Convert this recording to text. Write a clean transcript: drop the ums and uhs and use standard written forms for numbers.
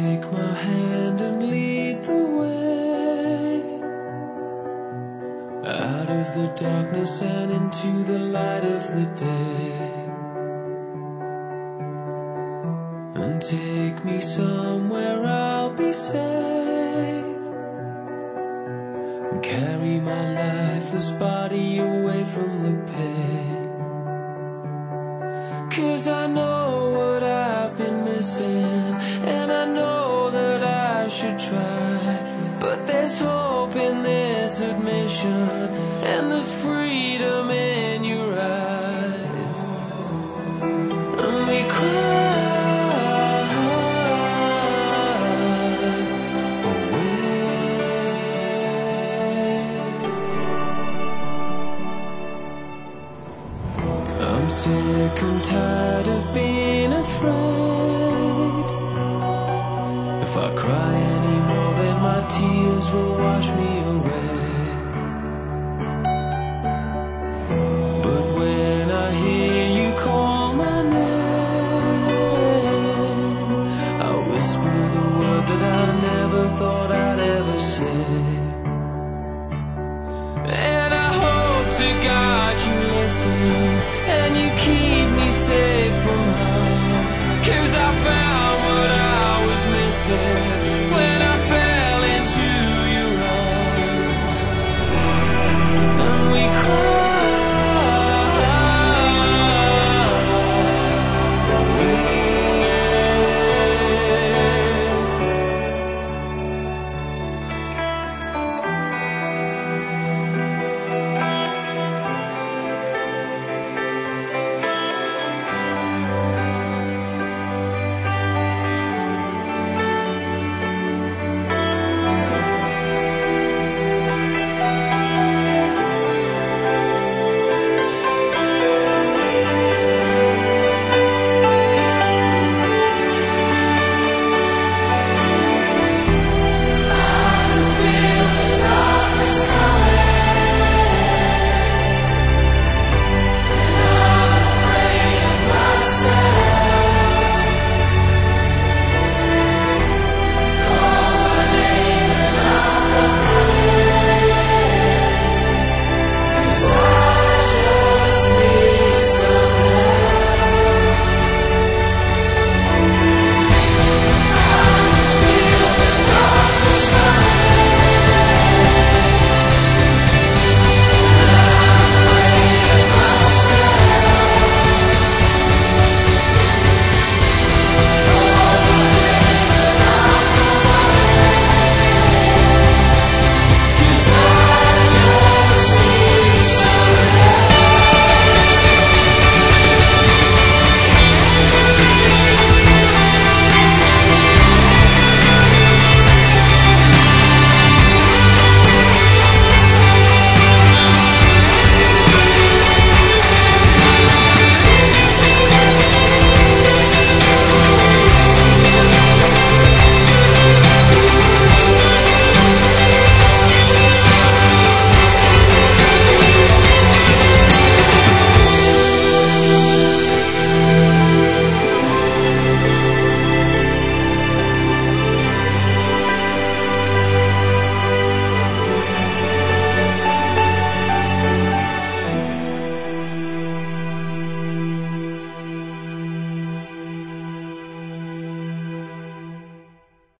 take my hand and lead the way out of the darkness and into the light of the day, and take me somewhere I'll be safe, and carry my lifeless body away from the pain. 'Cause I know what I've been missing, and I know that I should try, but there's hope in this admission, and there's freedom in your eyes, and we cry away. I'm sick and tired of being afraid. If I cry anymore, then my tears will wash me away. But when I hear you call my name, I whisper the word that I never thought I'd ever say. And I hope to God you listen, and you keep me safe from harm. 'Cause I found what I was missing,